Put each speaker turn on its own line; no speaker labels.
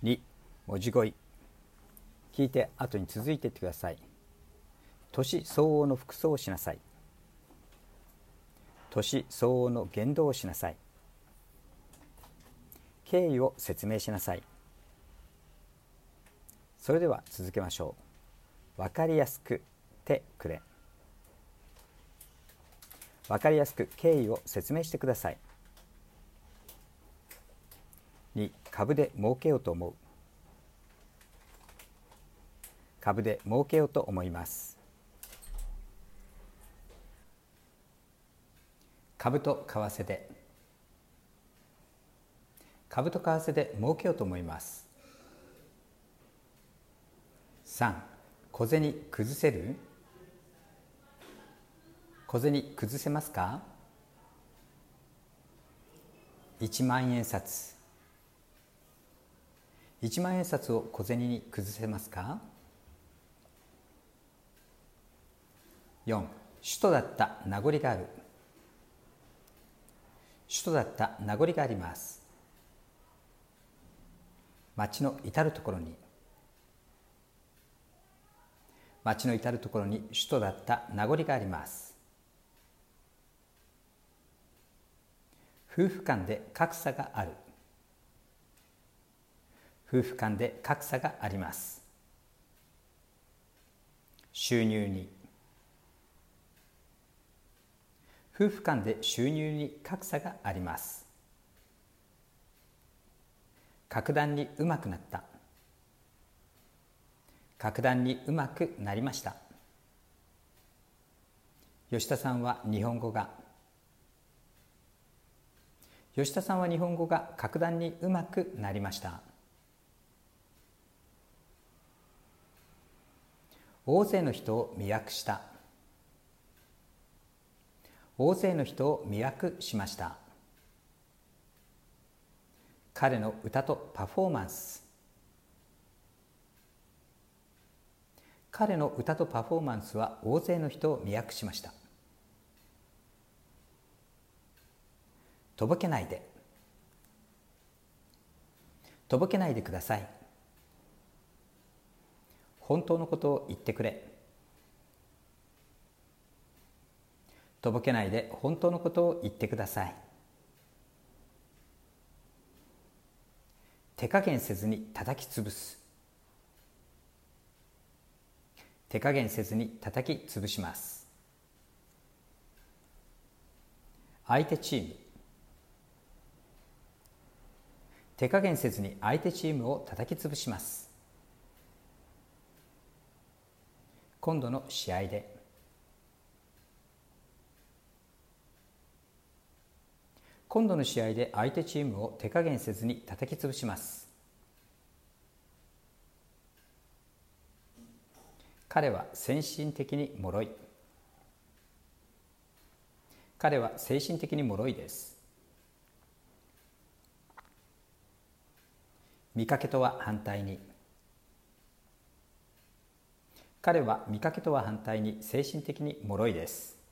2、文字語彙。聞いて後に続いていってください。年相応の服装をしなさい。年相応の言動をしなさい。経緯を説明しなさい。それでは続けましょう。わかりやすくてくれ。わかりやすく経緯を説明してください。2、株で儲けようと思う。株で儲けようと思います。株と為替で。株と為替で儲けようと思います。3、小銭崩せる？小銭崩せますか？1万円札。1万円札を小銭に崩せますか？ 4、首都だった名残がある。首都だった名残があります。町の至るところに。町の至るところに首都だった名残があります。夫婦間で格差がある。夫婦間で格差があります。収入に。夫婦間で収入に格差があります。格段にうまくなった。格段にうまくなりました。吉田さんは日本語が格段にうまくなりました。大勢の人を魅惑した。大勢の人を魅惑しました。彼の歌とパフォーマンス。彼の歌とパフォーマンスは大勢の人を魅惑しました。とぼけないで。とぼけないでください。本当のことを言ってくれ。とぼけないで本当のことを言ってください。手加減せずに叩きつぶす。手加減せずに叩きつぶします。相手チーム。手加減せずに相手チームを叩きつぶします。今度の試合で。今度の試合で相手チームを手加減せずに叩きつぶします。彼は精神的に脆い。彼は精神的に脆いです。見かけとは反対に。彼は見かけとは反対に精神的に脆いです。